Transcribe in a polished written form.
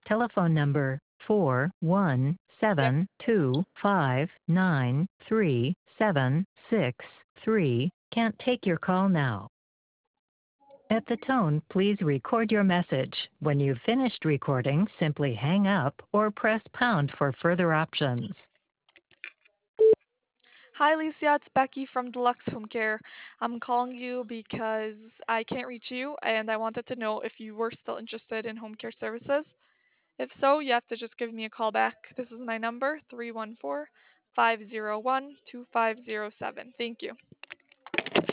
Telephone number 41725937663 can't take your call now. At the tone, please record your message. When you've finished recording, simply hang up or press pound for further options. Hi, Alicia. It's Becky from Deluxe Home Care. I'm calling you because I can't reach you, and I wanted to know if you were still interested in home care services. If so, you have to just give me a call back. This is my number, 314-501-2507. Thank you.